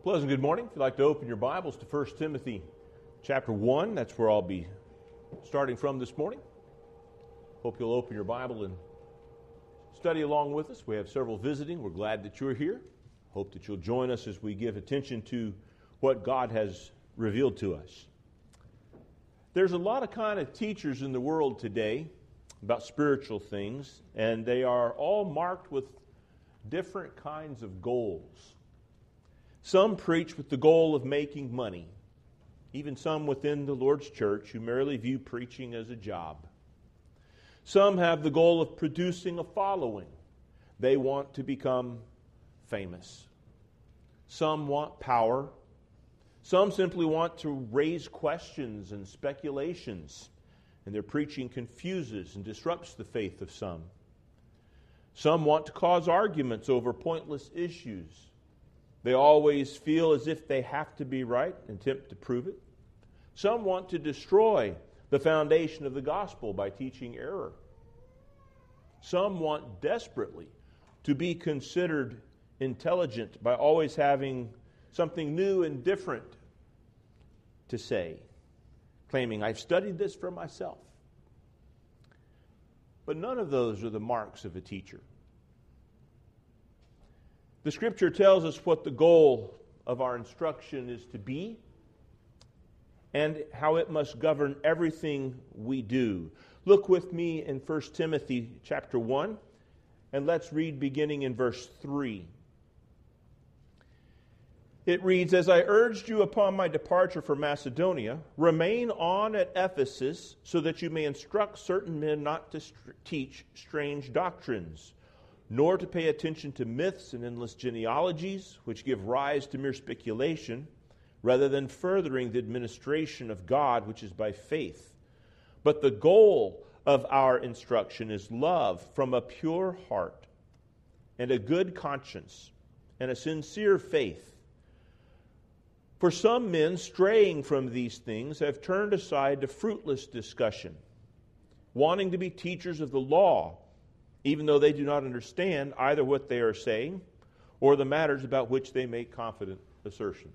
Pleasant good morning. If you'd like to open your Bibles to 1 Timothy chapter 1, that's where I'll be starting from this morning. Hope you'll open your Bible and study along with us. We have several visiting. We're glad that you're here. Hope that you'll join us as we give attention to what God has revealed to us. There's a lot of kind of teachers in the world today about spiritual things, and they are all marked with different kinds of goals. Some preach with the goal of making money. Even some within the Lord's church who merely view preaching as a job. Some have the goal of producing a following. They want to become famous. Some want power. Some simply want to raise questions and speculations, and their preaching confuses and disrupts the faith of some. Some want to cause arguments over pointless issues. They always feel as if they have to be right and attempt to prove it. Some want to destroy the foundation of the gospel by teaching error. Some want desperately to be considered intelligent by always having something new and different to say, claiming, I've studied this for myself. But none of those are the marks of a teacher. The Scripture tells us what the goal of our instruction is to be and how it must govern everything we do. Look with me in 1 Timothy chapter 1, and let's read beginning in verse 3. It reads, As I urged you upon my departure for Macedonia, remain on at Ephesus so that you may instruct certain men not to teach strange doctrines, nor to pay attention to myths and endless genealogies, which give rise to mere speculation, rather than furthering the administration of God, which is by faith. But the goal of our instruction is love from a pure heart, and a good conscience, and a sincere faith. For some men, straying from these things, have turned aside to fruitless discussion, wanting to be teachers of the law, even though they do not understand either what they are saying or the matters about which they make confident assertions.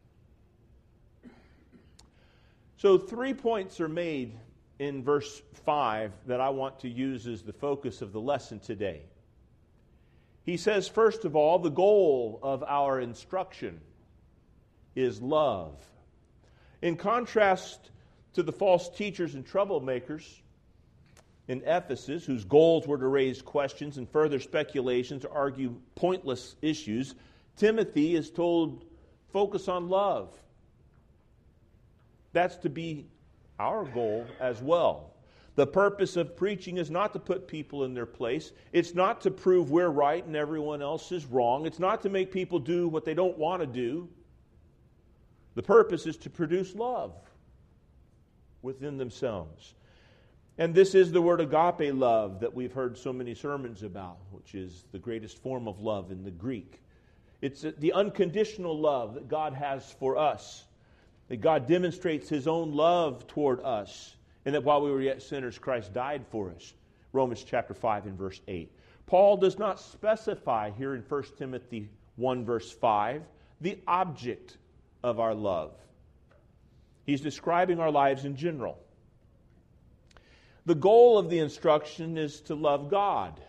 So 3 points are made in verse 5 that I want to use as the focus of the lesson today. He says, first of all, the goal of our instruction is love. In contrast to the false teachers and troublemakers in Ephesus, whose goals were to raise questions and further speculations to argue pointless issues, Timothy is told, focus on love. That's to be our goal as well. The purpose of preaching is not to put people in their place. It's not to prove we're right and everyone else is wrong. It's not to make people do what they don't want to do. The purpose is to produce love within themselves. And this is the word agape love that we've heard so many sermons about, which is the greatest form of love in the Greek. It's the unconditional love that God has for us, that God demonstrates His own love toward us, and that while we were yet sinners, Christ died for us. Romans chapter 5 and verse 8. Paul does not specify here in 1 Timothy 1 verse 5 the object of our love. He's describing our lives in general. The goal of the instruction is to love God,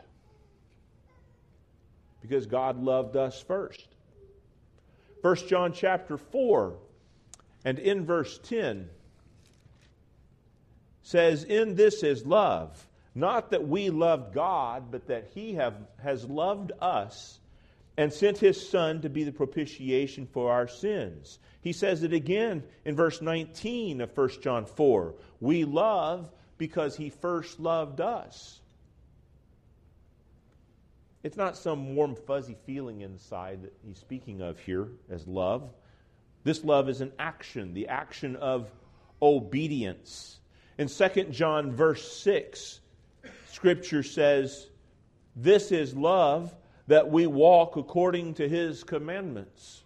because God loved us first. 1 John chapter 4 and in verse 10 says, In this is love, not that we loved God, but that He has loved us and sent His Son to be the propitiation for our sins. He says it again in verse 19 of 1 John 4. We love because He first loved us. It's not some warm, fuzzy feeling inside that he's speaking of here as love. This love is an action, the action of obedience. In 2 John verse 6, Scripture says, This is love, that we walk according to His commandments.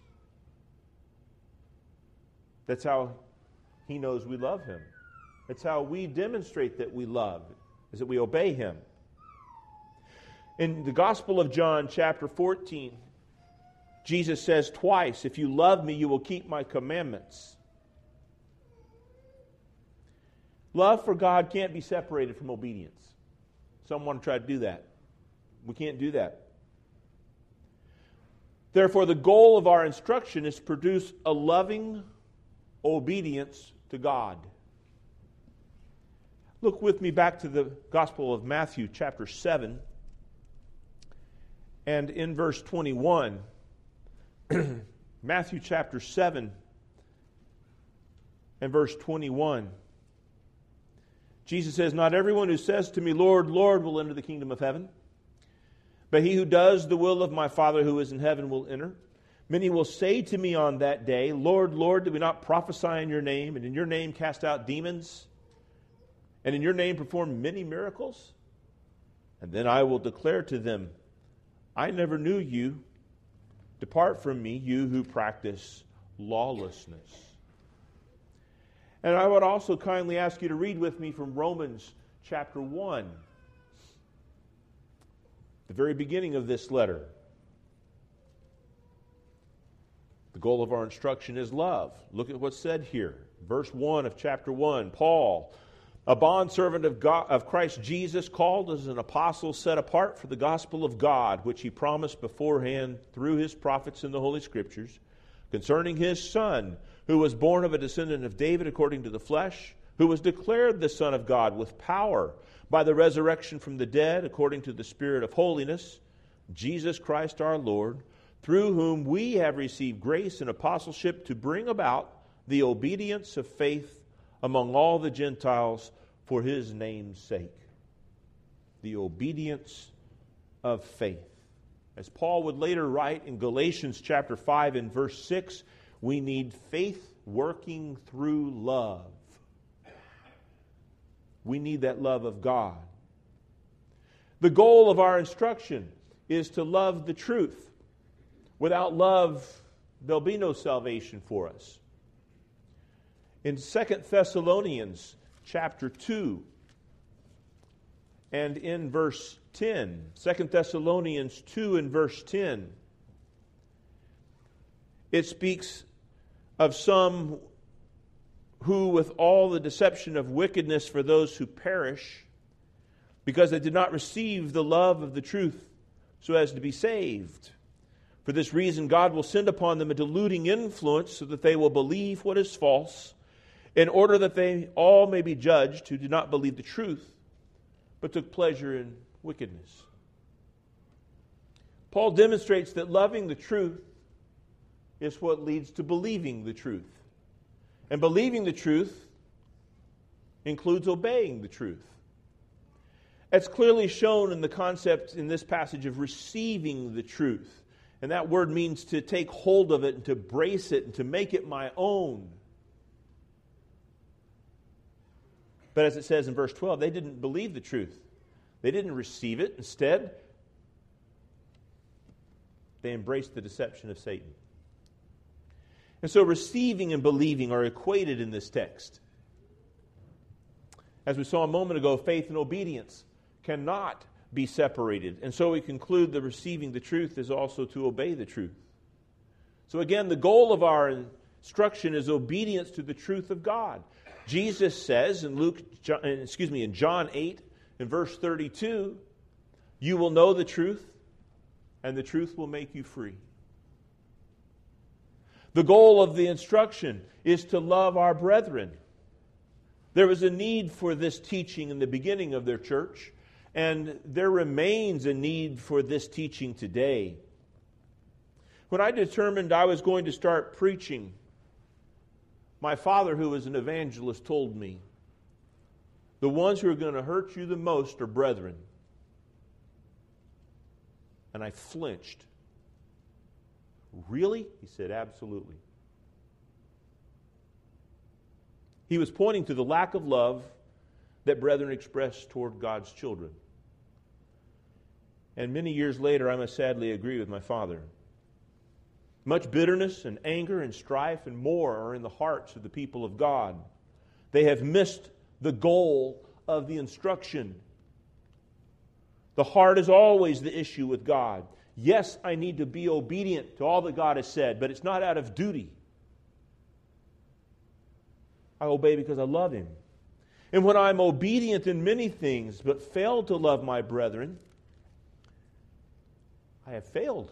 That's how He knows we love Him. That's how we demonstrate that we love, is that we obey Him. In the Gospel of John, chapter 14, Jesus says twice, if you love me, you will keep my commandments. Love for God can't be separated from obedience. Some want to try to do that. We can't do that. Therefore, the goal of our instruction is to produce a loving obedience to God. Look with me back to the Gospel of Matthew, chapter 7, and in verse 21. Matthew chapter 7 and verse 21. Jesus says, "Not everyone who says to me, 'Lord, Lord,' will enter the kingdom of heaven, but he who does the will of my Father who is in heaven will enter. Many will say to me on that day, 'Lord, Lord, did we not prophesy in your name, and in your name cast out demons, and in your name perform many miracles?' And then I will declare to them, 'I never knew you. Depart from me, you who practice lawlessness.'" And I would also kindly ask you to read with me from Romans chapter 1, the very beginning of this letter. The goal of our instruction is love. Look at what's said here. Verse 1 of chapter 1. Paul, a bondservant of Christ Jesus, called as an apostle, set apart for the gospel of God, which he promised beforehand through his prophets in the Holy Scriptures, concerning his Son, who was born of a descendant of David according to the flesh, who was declared the Son of God with power by the resurrection from the dead according to the Spirit of holiness, Jesus Christ our Lord, through whom we have received grace and apostleship to bring about the obedience of faith among all the Gentiles for his name's sake. The obedience of faith. As Paul would later write in Galatians chapter 5 and verse 6, we need faith working through love. We need that love of God. The goal of our instruction is to love the truth. Without love, there'll be no salvation for us. In 2 Thessalonians chapter 2 and in verse 10, 2 Thessalonians 2 and verse 10, it speaks of some who, with all the deception of wickedness for those who perish, because they did not receive the love of the truth so as to be saved. For this reason, God will send upon them a deluding influence so that they will believe what is false, in order that they all may be judged who did not believe the truth, but took pleasure in wickedness. Paul demonstrates that loving the truth is what leads to believing the truth. And believing the truth includes obeying the truth. It's clearly shown in the concept in this passage of receiving the truth. And that word means to take hold of it and to brace it and to make it my own. But as it says in verse 12, they didn't believe the truth. They didn't receive it. Instead, they embraced the deception of Satan. And so receiving and believing are equated in this text. As we saw a moment ago, faith and obedience cannot be separated. And so we conclude that receiving the truth is also to obey the truth. So again, the goal of our instruction is obedience to the truth of God. Jesus says in John 8 in verse 32, "You will know the truth, and the truth will make you free." The goal of the instruction is to love our brethren. There was a need for this teaching in the beginning of their church, and there remains a need for this teaching today. When I determined I was going to start preaching, my father, who was an evangelist, told me, "The ones who are going to hurt you the most are brethren." And I flinched. "Really?" He said, "Absolutely." He was pointing to the lack of love that brethren express toward God's children. And many years later, I must sadly agree with my father. Much bitterness and anger and strife and more are in the hearts of the people of God. They have missed the goal of the instruction. The heart is always the issue with God. Yes, I need to be obedient to all that God has said, but it's not out of duty. I obey because I love Him. And when I'm obedient in many things, but fail to love my brethren, I have failed.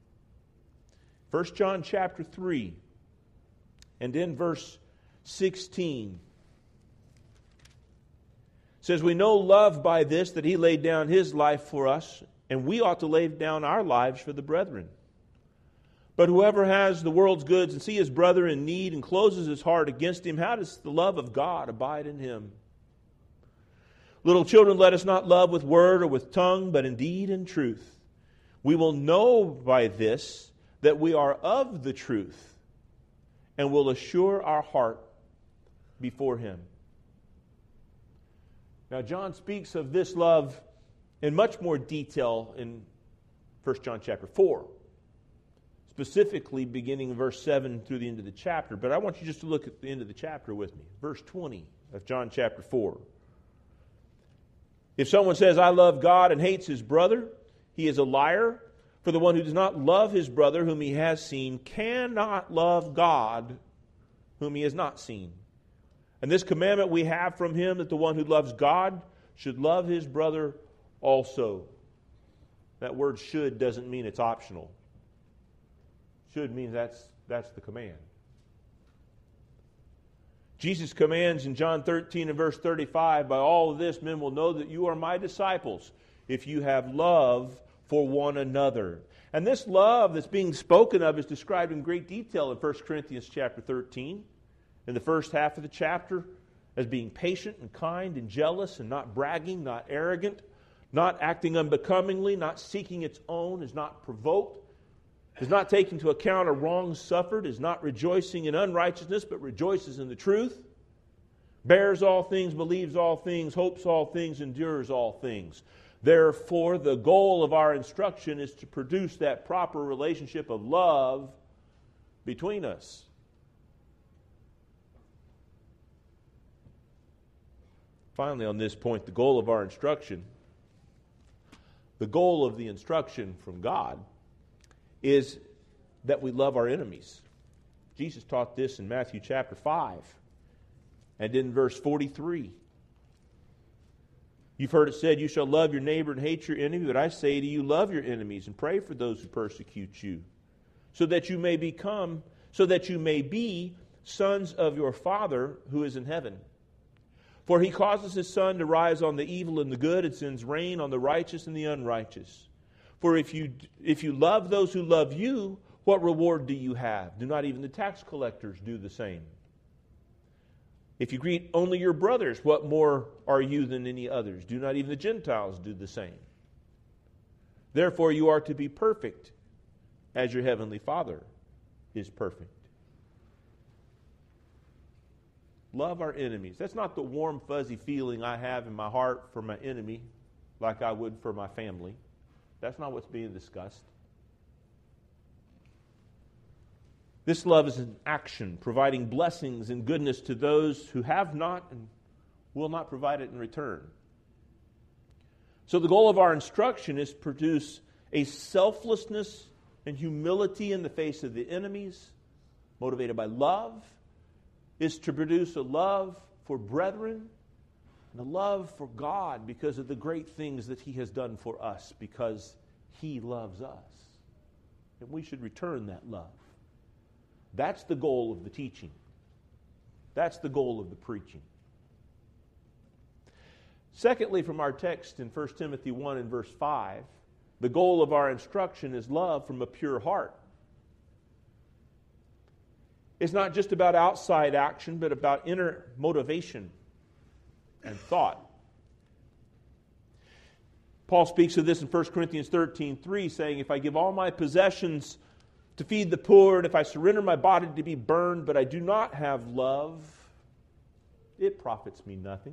1 John chapter 3, and in verse 16, says, we know love by this, that He laid down His life for us, and we ought to lay down our lives for the brethren. But whoever has the world's goods and see his brother in need and closes his heart against him, how does the love of God abide in him? Little children, let us not love with word or with tongue, but in deed and truth. We will know by this that we are of the truth, and will assure our heart before Him. Now, John speaks of this love in much more detail in 1 John chapter 4, specifically beginning in verse 7 through the end of the chapter. But I want you just to look at the end of the chapter with me, verse 20 of John chapter 4. If someone says, I love God, and hates his brother, he is a liar. For the one who does not love his brother whom he has seen cannot love God whom he has not seen. And this commandment we have from Him, that the one who loves God should love his brother also. That word should doesn't mean it's optional. Should means that's the command. Jesus commands in John 13 and verse 35, by all of this men will know that you are my disciples, if you have love for one another. And this love that's being spoken of is described in great detail in 1 Corinthians chapter 13. In the first half of the chapter, as being patient and kind and jealous and not bragging, not arrogant, not acting unbecomingly, not seeking its own, is not provoked, is not taking into account a wrong suffered, is not rejoicing in unrighteousness, but rejoices in the truth, bears all things, believes all things, hopes all things, endures all things. Therefore, the goal of our instruction is to produce that proper relationship of love between us. Finally, on this point, the goal of the instruction from God is that we love our enemies. Jesus taught this in Matthew chapter 5 and in verse 43. You've heard it said, you shall love your neighbor and hate your enemy, but I say to you, love your enemies and pray for those who persecute you, so that you may be sons of your Father who is in heaven. For He causes His sun to rise on the evil and the good, and sends rain on the righteous and the unrighteous. For if you love those who love you, what reward do you have? Do not even the tax collectors do the same? If you greet only your brothers, what more are you than any others? Do not even the Gentiles do the same? Therefore you are to be perfect, as your heavenly Father is perfect. Love our enemies. That's not the warm, fuzzy feeling I have in my heart for my enemy like I would for my family. That's not what's being discussed. This love is an action, providing blessings and goodness to those who have not and will not provide it in return. So the goal of our instruction is to produce a selflessness and humility in the face of the enemies, motivated by love, is to produce a love for brethren and a love for God because of the great things that He has done for us, because He loves us. And we should return that love. That's the goal of the teaching. That's the goal of the preaching. Secondly, from our text in 1 Timothy 1 and verse 5, the goal of our instruction is love from a pure heart. It's not just about outside action, but about inner motivation and thought. Paul speaks of this in 1 Corinthians 13:3, saying, if I give all my possessions to feed the poor, and if I surrender my body to be burned, but I do not have love, it profits me nothing.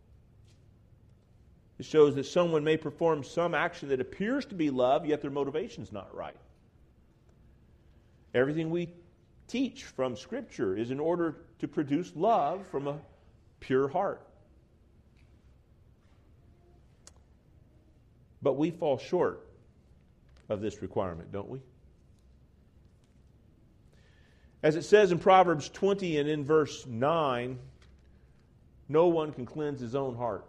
It shows that someone may perform some action that appears to be love, yet their motivation's not right. Everything we teach from Scripture is in order to produce love from a pure heart. But we fall short. of this requirement, don't we? As it says in Proverbs 20 and in verse 9, no one can cleanse his own heart.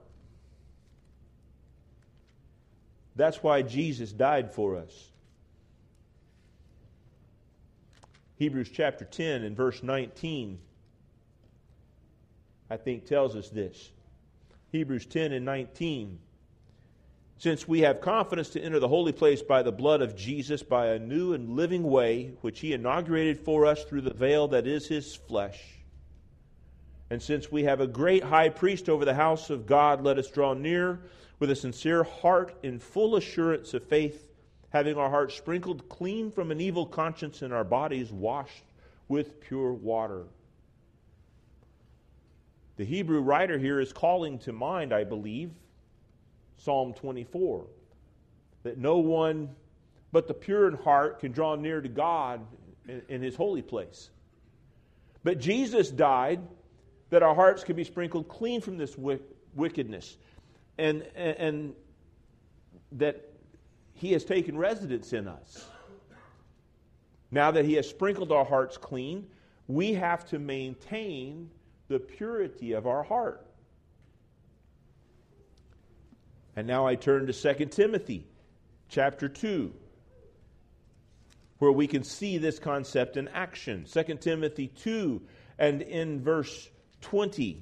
That's why Jesus died for us. Hebrews chapter 10 and verse 19, I think, tells us this. Hebrews 10 and 19. Since we have confidence to enter the holy place by the blood of Jesus, by a new and living way, which He inaugurated for us through the veil that is His flesh. And since we have a great high priest over the house of God, let us draw near with a sincere heart in full assurance of faith, having our hearts sprinkled clean from an evil conscience and our bodies washed with pure water. The Hebrew writer here is calling to mind, I believe, Psalm 24, that no one but the pure in heart can draw near to God in His holy place. But Jesus died that our hearts could be sprinkled clean from this wickedness, and that He has taken residence in us. Now that He has sprinkled our hearts clean, we have to maintain the purity of our heart. And now I turn to 2 Timothy chapter 2, where we can see this concept in action. 2 Timothy 2 and in verse 20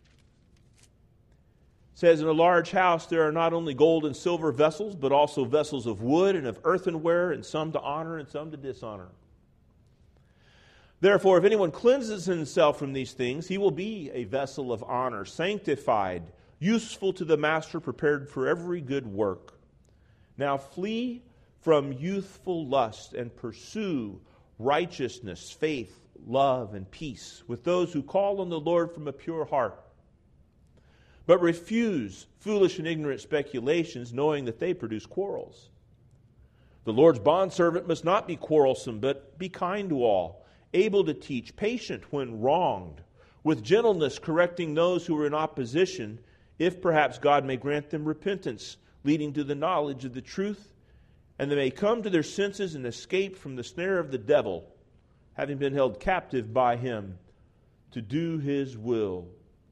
says, in a large house there are not only gold and silver vessels, but also vessels of wood and of earthenware, and some to honor and some to dishonor. Therefore, if anyone cleanses himself from these things, he will be a vessel of honor, sanctified, useful to the master, prepared for every good work. Now flee from youthful lust and pursue righteousness, faith, love, and peace with those who call on the Lord from a pure heart. But refuse foolish and ignorant speculations, knowing that they produce quarrels. The Lord's bondservant must not be quarrelsome, but be kind to all, able to teach, patient when wronged, with gentleness correcting those who are in opposition, if perhaps God may grant them repentance, leading to the knowledge of the truth, and they may come to their senses and escape from the snare of the devil, having been held captive by him to do his will.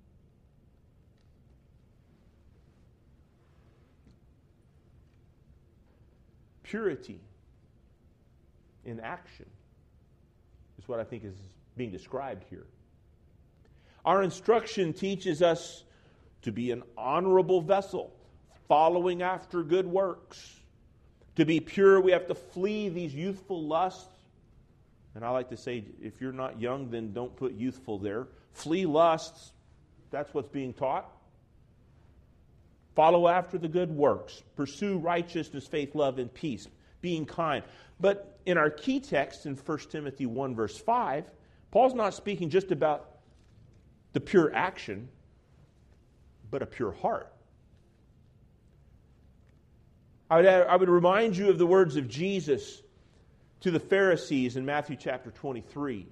Purity in action is what I think is being described here. Our instruction teaches us to be an honorable vessel, following after good works. To be pure, we have to flee these youthful lusts. And I like to say, if you're not young, then don't put youthful there. Flee lusts. That's what's being taught. Follow after the good works. Pursue righteousness, faith, love, and peace. Being kind. But in our key text in 1 Timothy 1 verse 5, Paul's not speaking just about the pure action, but a pure heart. I would remind you of the words of Jesus to the Pharisees in Matthew chapter 23.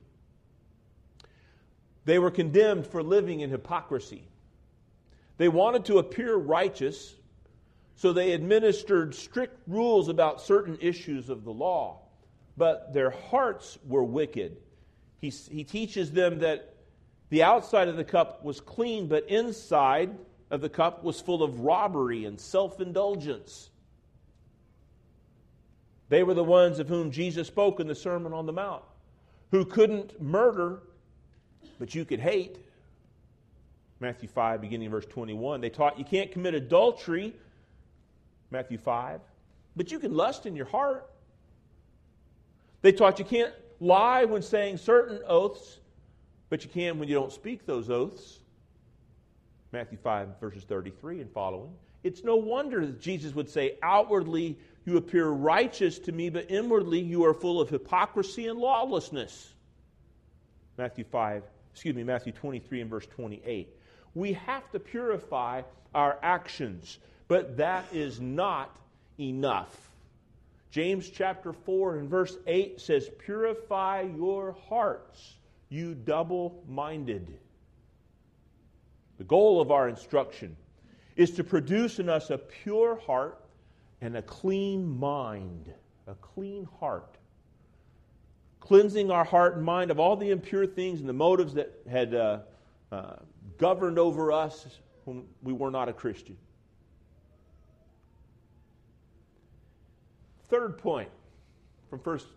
They were condemned for living in hypocrisy. They wanted to appear righteous, so they administered strict rules about certain issues of the law. But their hearts were wicked. He teaches them that the outside of the cup was clean, but inside of the cup was full of robbery and self-indulgence. They were the ones of whom Jesus spoke in the Sermon on the Mount, who couldn't murder, but you could hate. Matthew 5, beginning verse 21. They taught you can't commit adultery, Matthew 5, but you can lust in your heart. They taught you can't lie when saying certain oaths, but you can when you don't speak those oaths. Matthew 5, verses 33 and following. It's no wonder that Jesus would say, outwardly you appear righteous to me, but inwardly you are full of hypocrisy and lawlessness. Matthew 23 and verse 28. We have to purify our actions, but that is not enough. James chapter 4 and verse 8 says, purify your hearts, you double-minded. The goal of our instruction is to produce in us a pure heart and a clean mind. a clean heart. Cleansing our heart and mind of all the impure things and the motives that had governed over us when we were not a Christian. Third point from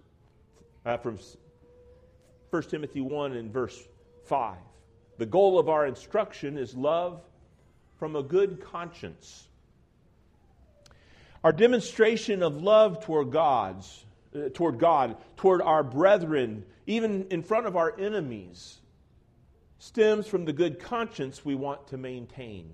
1 Timothy 1 and verse 5. The goal of our instruction is love from a good conscience. Our demonstration of love toward God, toward our brethren, even in front of our enemies, stems from the good conscience we want to maintain.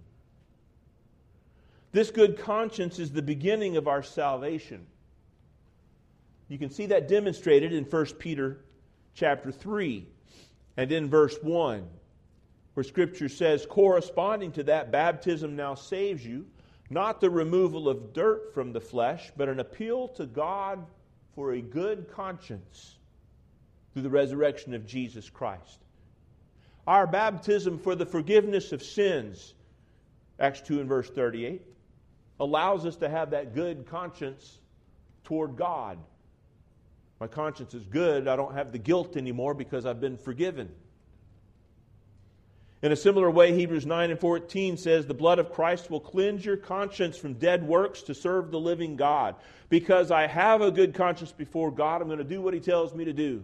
This good conscience is the beginning of our salvation. You can see that demonstrated in 1 Peter chapter 3 and in verse 1, where Scripture says, corresponding to that, baptism now saves you, not the removal of dirt from the flesh, but an appeal to God for a good conscience through the resurrection of Jesus Christ. Our baptism for the forgiveness of sins, Acts 2 and verse 38, allows us to have that good conscience toward God. My conscience is good. I don't have the guilt anymore because I've been forgiven. In a similar way, Hebrews 9 and 14 says, the blood of Christ will cleanse your conscience from dead works to serve the living God. Because I have a good conscience before God, I'm going to do what He tells me to do.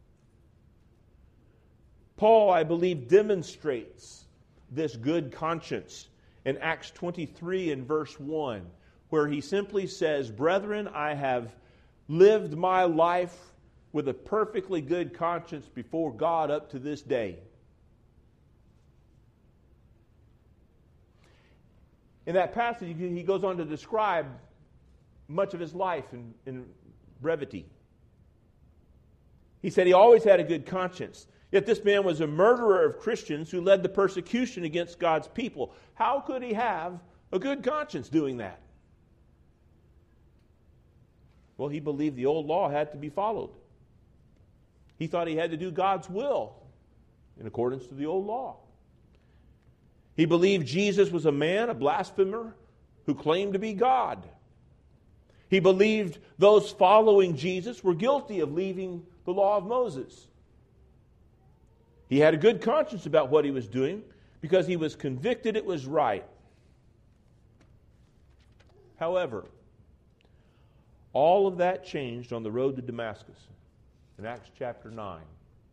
Paul, I believe, demonstrates this good conscience in Acts 23 and verse 1, where he simply says, brethren, I have lived my life with a perfectly good conscience before God up to this day. In that passage, he goes on to describe much of his life in brevity. He said he always had a good conscience. Yet this man was a murderer of Christians who led the persecution against God's people. How could he have a good conscience doing that? Well, he believed the old law had to be followed. He thought he had to do God's will in accordance to the old law. He believed Jesus was a man, a blasphemer, who claimed to be God. He believed those following Jesus were guilty of leaving the law of Moses. He had a good conscience about what he was doing because he was convicted it was right. However, all of that changed on the road to Damascus in Acts chapter 9.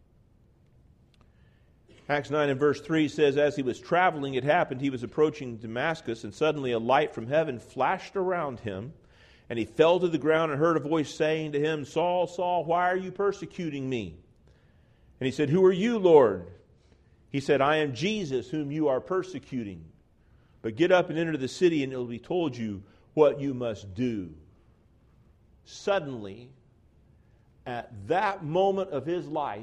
Acts 9 and verse 3 says, as he was traveling, it happened, he was approaching Damascus, and suddenly a light from heaven flashed around him, and he fell to the ground and heard a voice saying to him, Saul, Saul, why are you persecuting me? And he said, who are you, Lord? He said, I am Jesus, whom you are persecuting. But get up and enter the city, and it will be told you what you must do. Suddenly, at that moment of his life,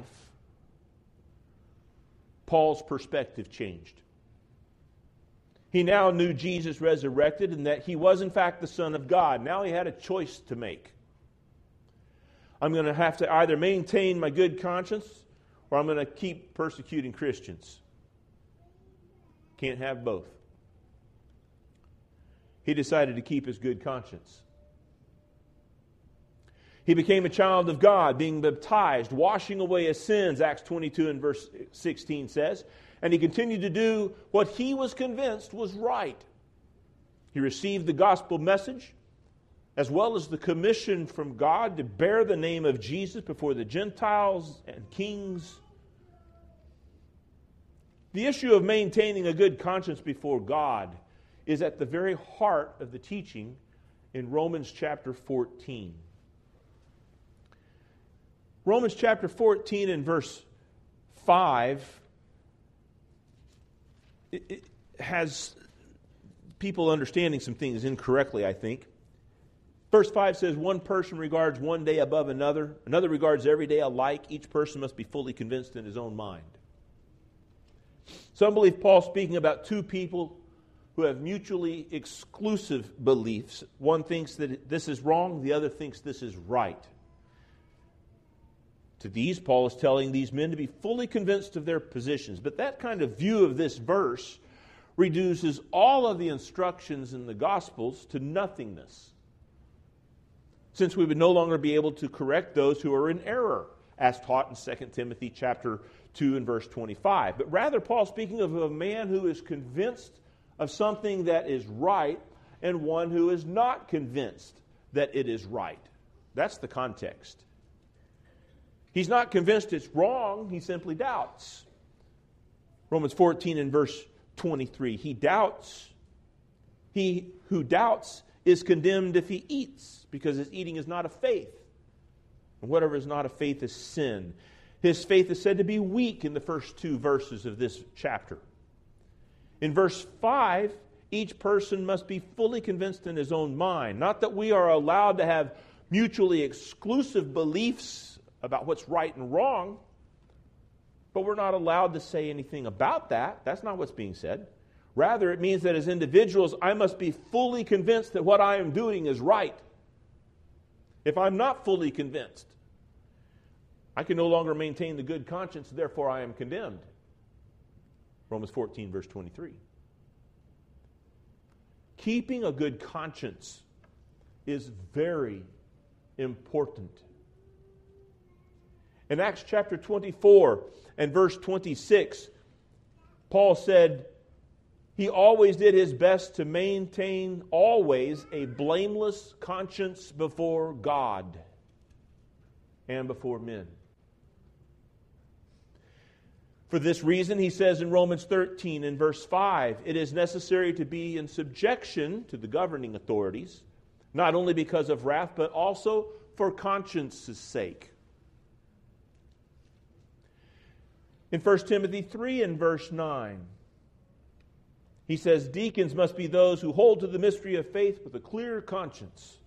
Paul's perspective changed. He now knew Jesus resurrected and that he was in fact the Son of God. Now he had a choice to make. I'm going to have to either maintain my good conscience or I'm going to keep persecuting Christians. Can't have both. He decided to keep his good conscience. He became a child of God, being baptized, washing away his sins, Acts 22 and verse 16 says. And he continued to do what he was convinced was right. He received the gospel message, as well as the commission from God to bear the name of Jesus before the Gentiles and kings. The issue of maintaining a good conscience before God is at the very heart of the teaching in Romans chapter 14. Romans chapter 14 and verse 5, it has people understanding some things incorrectly, I think. Verse 5 says, one person regards one day above another. Another regards every day alike. Each person must be fully convinced in his own mind. Some believe Paul's speaking about two people who have mutually exclusive beliefs. One thinks that this is wrong, the other thinks this is right. To these, Paul is telling these men to be fully convinced of their positions. But that kind of view of this verse reduces all of the instructions in the Gospels to nothingness. since we would no longer be able to correct those who are in error, as taught in 2 Timothy chapter 2 and verse 25. But rather, Paul's speaking of a man who is convinced of something that is right and one who is not convinced that it is right. That's the context. He's not convinced it's wrong, he simply doubts. Romans 14 and verse 23, he doubts. He who doubts is condemned if he eats, because his eating is not of faith. And whatever is not of faith is sin. His faith is said to be weak in the first 2 verses of this chapter. In verse 5, each person must be fully convinced in his own mind. Not that we are allowed to have mutually exclusive beliefs about what's right and wrong, but we're not allowed to say anything about that. That's not what's being said. Rather, it means that as individuals, I must be fully convinced that what I am doing is right. If I'm not fully convinced, I can no longer maintain the good conscience, therefore I am condemned. Romans 14, verse 23. Keeping a good conscience is very important. In Acts chapter 24 and verse 26, Paul said he always did his best to maintain always a blameless conscience before God and before men. For this reason, he says in Romans 13 and verse 5, it is necessary to be in subjection to the governing authorities, not only because of wrath, but also for conscience's sake. In 1 Timothy 3 and verse 9, he says, deacons must be those who hold to the mystery of faith with a clear conscience.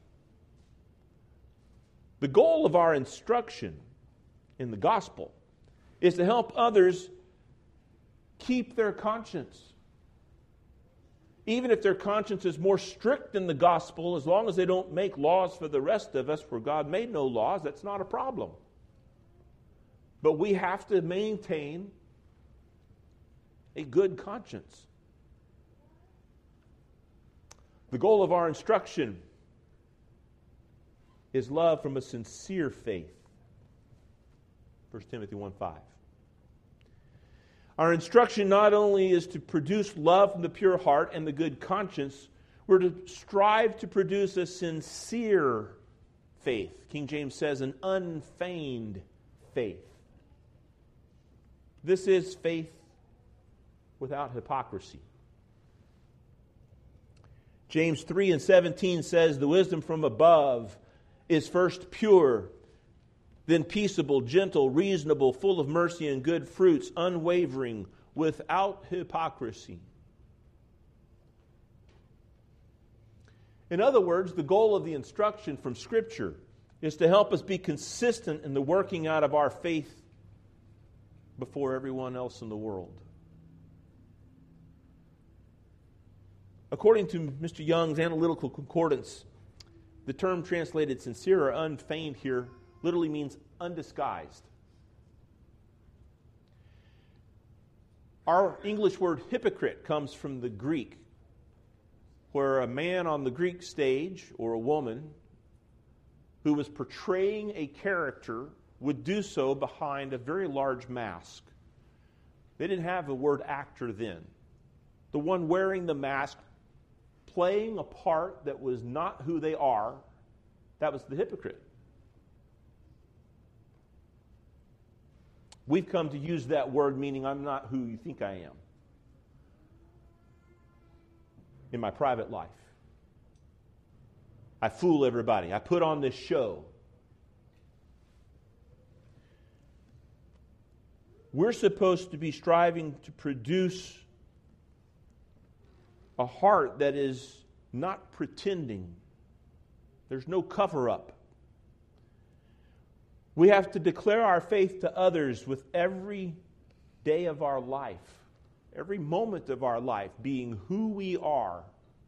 The goal of our instruction in the gospel is to help others keep their conscience. Even if their conscience is more strict than the gospel, as long as they don't make laws for the rest of us, for God made no laws, that's not a problem. But we have to maintain a good conscience. The goal of our instruction is love from a sincere faith. 1 Timothy 1:5. Our instruction not only is to produce love from the pure heart and the good conscience, we're to strive to produce a sincere faith. King James says an unfeigned faith. This is faith without hypocrisy. James 3 and 17 says, the wisdom from above is first pure, then peaceable, gentle, reasonable, full of mercy and good fruits, unwavering, without hypocrisy. In other words, the goal of the instruction from Scripture is to help us be consistent in the working out of our faith before everyone else in the world. According to Mr. Young's Analytical Concordance, the term translated sincere or unfeigned here literally means undisguised. Our English word hypocrite comes from the Greek, where a man on the Greek stage, or a woman, who was portraying a character would do so behind a very large mask. They didn't have the word actor then. The one wearing the mask, playing a part that was not who they are, that was the hypocrite. We've come to use that word meaning I'm not who you think I am in my private life. I fool everybody. I put on this show. We're supposed to be striving to produce a heart that is not pretending. There's no cover-up. We have to declare our faith to others with every day of our life, every moment of our life being who we are,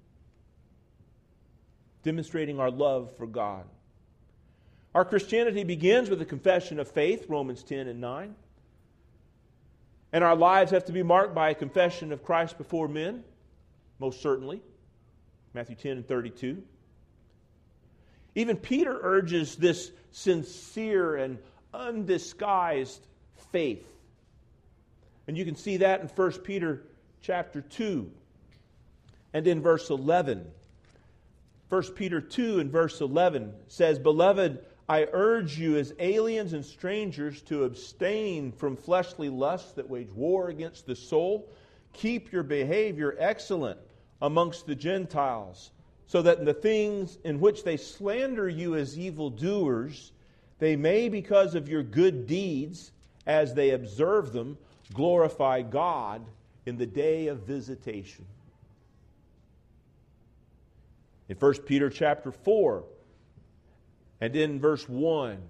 demonstrating our love for God. Our Christianity begins with a confession of faith, Romans 10 and 9. And our lives have to be marked by a confession of Christ before men, most certainly, Matthew 10 and 32. Even Peter urges this sincere and undisguised faith. And you can see that in 1 Peter chapter 2 and in verse 11. 1 Peter 2 and verse 11 says, "Beloved, I urge you as aliens and strangers to abstain from fleshly lusts that wage war against the soul. Keep your behavior excellent amongst the Gentiles, so that in the things in which they slander you as evildoers, they may, because of your good deeds, as they observe them, glorify God in the day of visitation." In 1 Peter chapter 4 and in verse 1,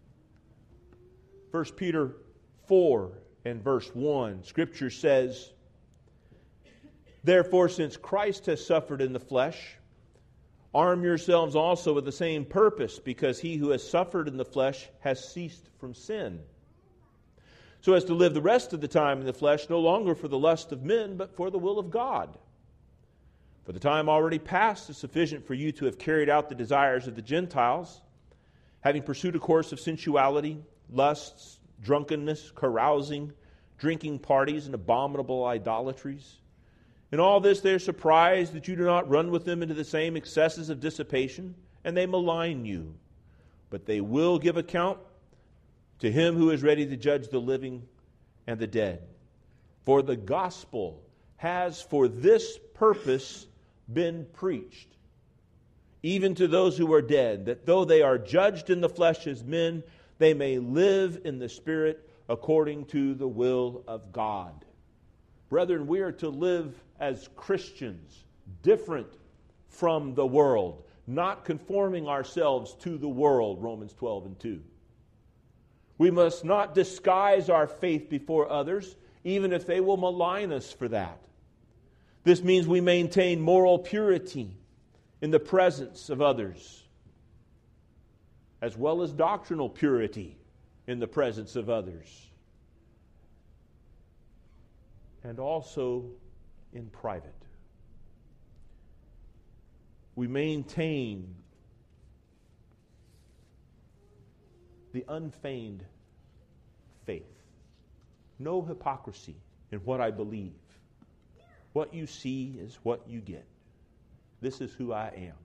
1 Peter 4 and verse 1, Scripture says, "Therefore, since Christ has suffered in the flesh, arm yourselves also with the same purpose, because he who has suffered in the flesh has ceased from sin, so as to live the rest of the time in the flesh, no longer for the lust of men, but for the will of God. For the time already past is sufficient for you to have carried out the desires of the Gentiles, having pursued a course of sensuality, lusts, drunkenness, carousing, drinking parties, and abominable idolatries. In all this they are surprised that you do not run with them into the same excesses of dissipation, and they malign you. But they will give account to him who is ready to judge the living and the dead. For the gospel has for this purpose been preached, even to those who are dead, that though they are judged in the flesh as men, they may live in the Spirit according to the will of God." Brethren, we are to live as Christians, different from the world, not conforming ourselves to the world, Romans 12 and 2. We must not disguise our faith before others, even if they will malign us for that. This means we maintain moral purity in the presence of others, as well as doctrinal purity in the presence of others, and also in private. We maintain the unfeigned faith. No hypocrisy in what I believe. What you see is what you get. This is who I am.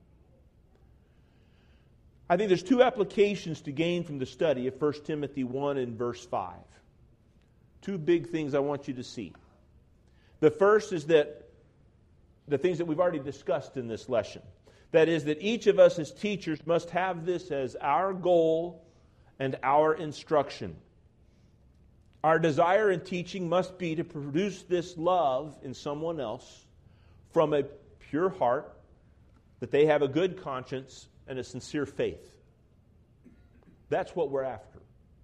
I think there's two applications to gain from the study of 1 Timothy 1 and verse 5. Two big things I want you to see. The first is that the things that we've already discussed in this lesson. That is, that each of us as teachers must have this as our goal and our instruction. Our desire in teaching must be to produce this love in someone else from a pure heart, that they have a good conscience and a sincere faith. That's what we're after.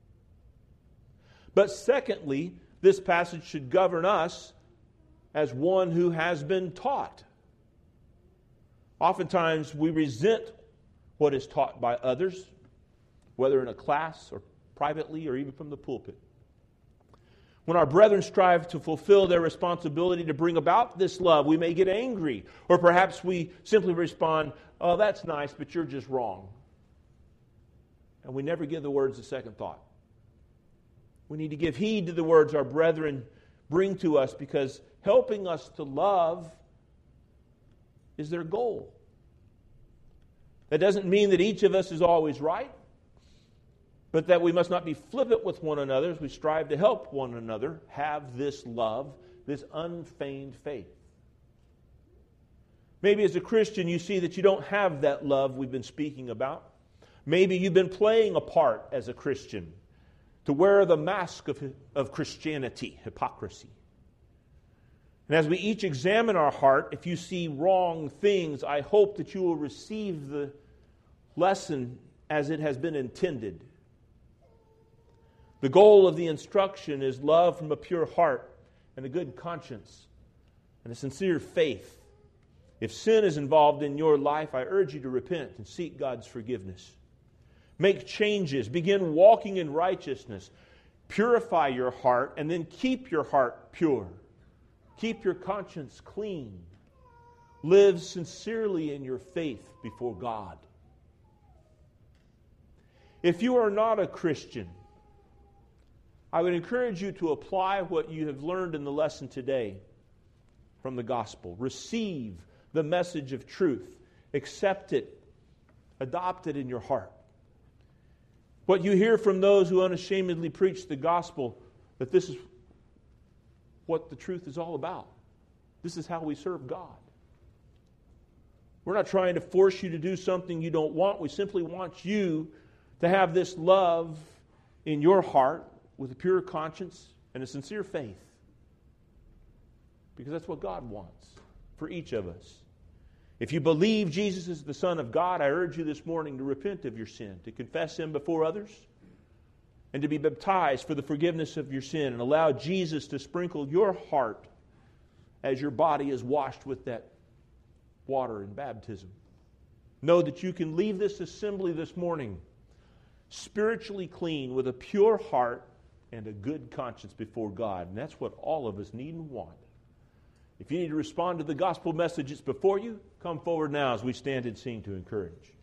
But secondly, this passage should govern us as one who has been taught. Oftentimes we resent what is taught by others, whether in a class or privately or even from the pulpit. When our brethren strive to fulfill their responsibility to bring about this love, we may get angry, or perhaps we simply respond, "Oh, that's nice, but you're just wrong." And we never give the words a second thought. We need to give heed to the words our brethren bring to us, because helping us to love is their goal. That doesn't mean that each of us is always right, but that we must not be flippant with one another as we strive to help one another have this love, this unfeigned faith. Maybe as a Christian you see that you don't have that love we've been speaking about. Maybe you've been playing a part as a Christian to wear the mask of Christianity, hypocrisy. And as we each examine our heart, if you see wrong things, I hope that you will receive the lesson as it has been intended. The goal of the instruction is love from a pure heart and a good conscience and a sincere faith. If sin is involved in your life, I urge you to repent and seek God's forgiveness. Make changes. Begin walking in righteousness. Purify your heart, and then keep your heart pure. Keep your conscience clean. Live sincerely in your faith before God. If you are not a Christian, I would encourage you to apply what you have learned in the lesson today from the gospel. Receive the message of truth. Accept it. Adopt it in your heart. What you hear from those who unashamedly preach the gospel, that this is what the truth is all about. This is how we serve God. We're not trying to force you to do something you don't want. We simply want you to have this love in your heart with a pure conscience and a sincere faith. Because that's what God wants for each of us. If you believe Jesus is the Son of God, I urge you this morning to repent of your sin, to confess Him before others, and to be baptized for the forgiveness of your sin, and allow Jesus to sprinkle your heart as your body is washed with that water in baptism. Know that you can leave this assembly this morning spiritually clean, with a pure heart and a good conscience before God. And that's what all of us need and want. If you need to respond to the gospel message that's before you, come forward now as we stand and sing to encourage.